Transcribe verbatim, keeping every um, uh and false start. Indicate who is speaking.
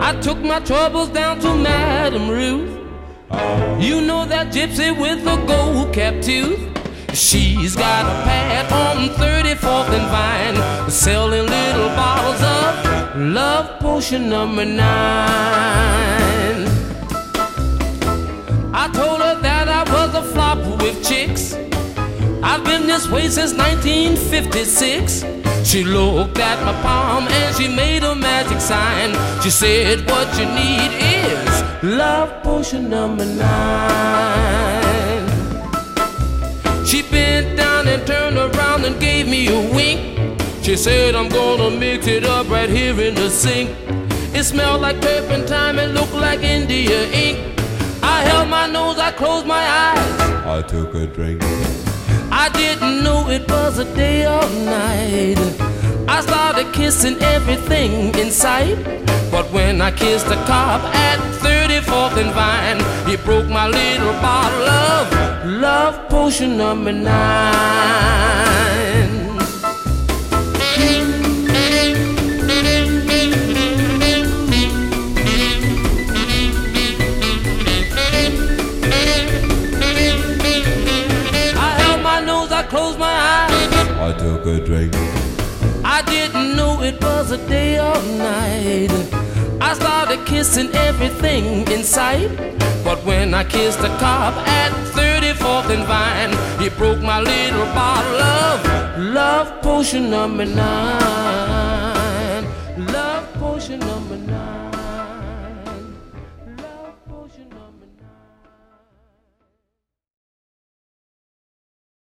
Speaker 1: I took my troubles down to Madame Ruth. You know that gypsy with the gold cap tooth. She's got a pad on thirty-fourth and Vine, selling little bottles of love potion number nine. I told her that I was a flop with chicks. I've been this way since nineteen fifty-six. She looked at my palm and she made a magic sign. She said, what you need is love potion number nine. She bent down and turned around and gave me a wink. She said, I'm gonna mix it up right here in the sink. It smelled like turpentine and looked like India ink. I held my nose, I closed my eyes,
Speaker 2: I took a drink.
Speaker 1: I didn't know it was a day or night. I started kissing everything in sight. But when I kissed the cop at thirty-fourth and Vine, he broke my little bottle of love potion number nine. Closed my eyes,
Speaker 2: I took a drink.
Speaker 1: I didn't know it was a day or night. I started kissing everything in sight. But when I kissed the cop at thirty-fourth and Vine, he broke my little bottle of love potion number nine. Love potion number nine.